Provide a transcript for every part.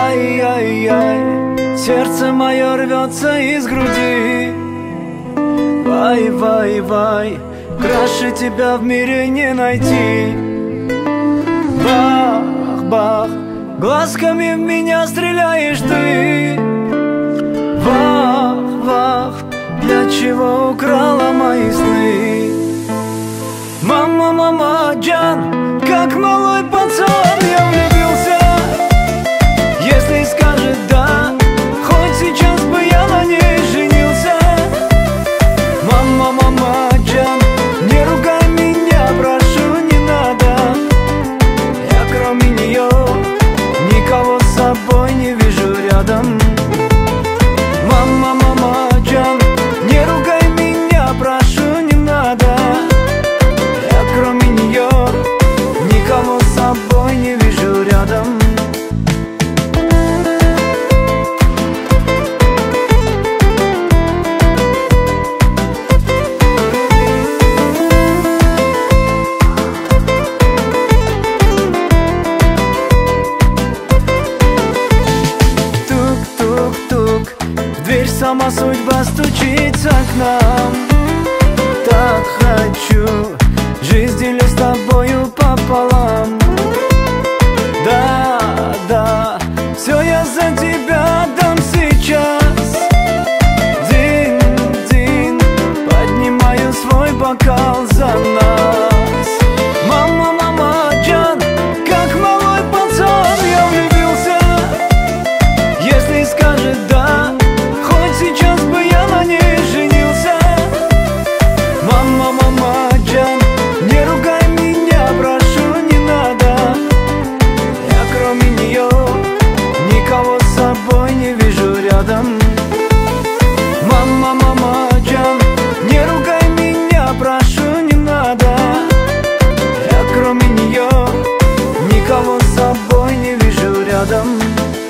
Ай-яй-яй, сердце мое рвется из груди. Вай-вай-вай, краше тебя в мире не найти. Бах-бах, глазками в меня стреляешь ты. Вах-вах, для чего украла мои сны? Мама, мама, Джан, как малой пацан я влюбился. Если скажет да, хоть сейчас бы я на ней женился. Мама, мама, Джан, не ругай меня, прошу, не надо. Я кроме нее никого с собой не вижу рядом. Мама, мама, Джан, не ругай меня, прошу, не надо. Я кроме нее никого с собой не вижу рядом. Тук-тук-тук, в дверь сама судьба стучится к нам. Так хочу жизнь делю с тобою пополам. Да, да, все я за тебя дам сейчас. Дин-дин, поднимаю свой бокал за нас. Мама, мама, Джан, как малой пацан я влюбился. Если скажет да, хоть сейчас бы я на ней женился. Мама, мама, Джан, не ругай меня, прошу, не надо. Я кроме нее никого с собой не вижу рядом. Мама, мама, Джан, не ругай меня, прошу, не надо. Я кроме нее никого с собой не вижу рядом.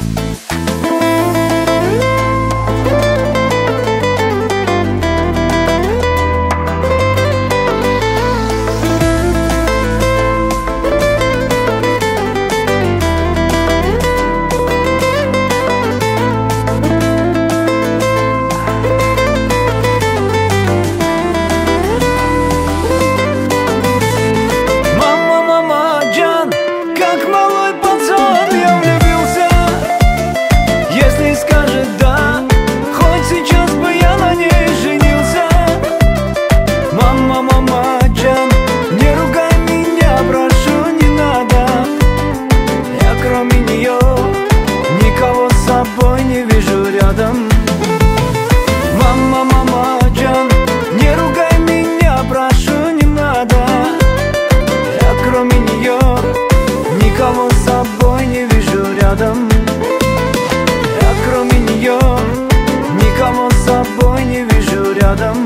Не вижу рядом. Мама, мама, Джан, не ругай меня, прошу, не надо. Я кроме нее никого с собой не вижу рядом. Я кроме нее никого с собой не вижу рядом.